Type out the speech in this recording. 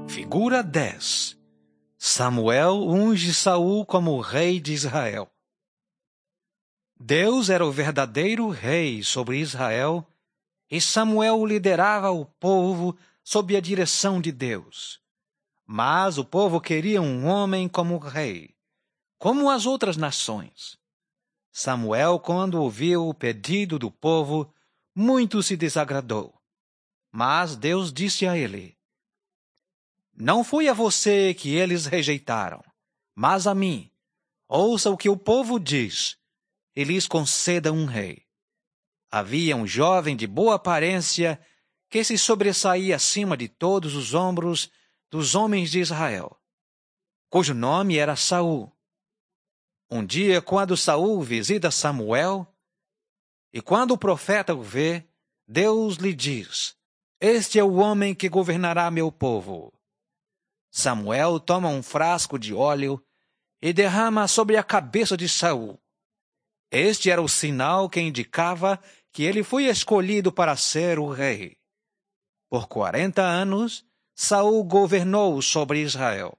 Figura 10. Samuel unge Saul como rei de Israel. Deus era o verdadeiro rei sobre Israel e Samuel liderava o povo sob a direção de Deus. Mas o povo queria um homem como rei, como as outras nações. Samuel, quando ouviu o pedido do povo, muito se desagradou. Mas Deus disse a ele: Não foi a você que eles rejeitaram, mas a mim. Ouça o que o povo diz, e lhes conceda um rei. Havia um jovem de boa aparência que se sobressaía acima de todos os ombros dos homens de Israel, cujo nome era Saul. Um dia, quando Saul visita Samuel, e quando o profeta o vê, Deus lhe diz: Este é o homem que governará meu povo. Samuel toma um frasco de óleo e derrama sobre a cabeça de Saul. Este era o sinal que indicava que ele foi escolhido para ser o rei. Por 40 anos, Saul governou sobre Israel.